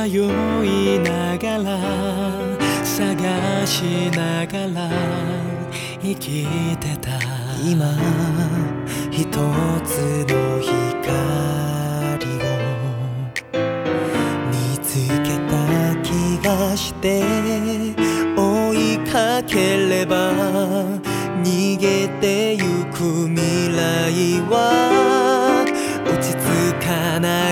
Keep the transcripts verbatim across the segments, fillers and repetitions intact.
迷いながら探しながら生きてた。 今一つの光を見つけた気がして、追いかければ逃げてゆく未来は落ち着かない。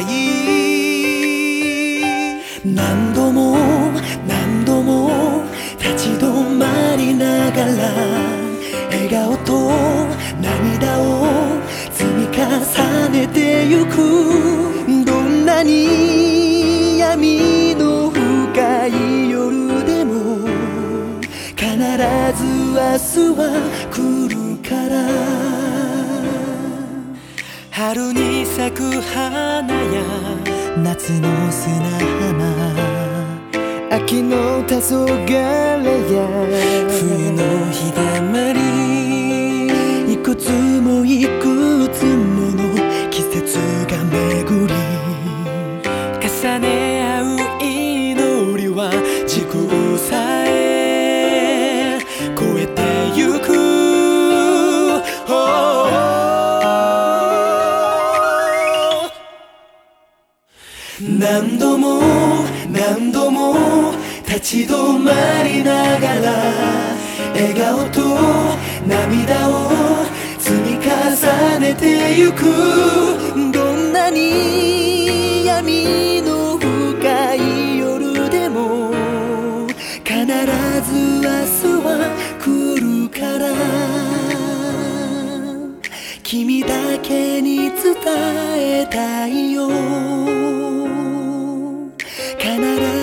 何度も何度も立ち止まりながら笑顔と涙を積み重ねてゆく。どんなに闇の深い夜でも必ず明日は来るから。 春に咲く花や夏の砂浜、 秋の黄昏や冬の日だまり、 いくつもいくつもの季節が巡り重ね合う祈りは時空さえ超えてゆく。何度も何度も立ち止まりながら笑顔と涙を積み重ねてゆく。どんなに闇の深い夜でも必ず明日は来るから。君だけに伝えたいよ、必ず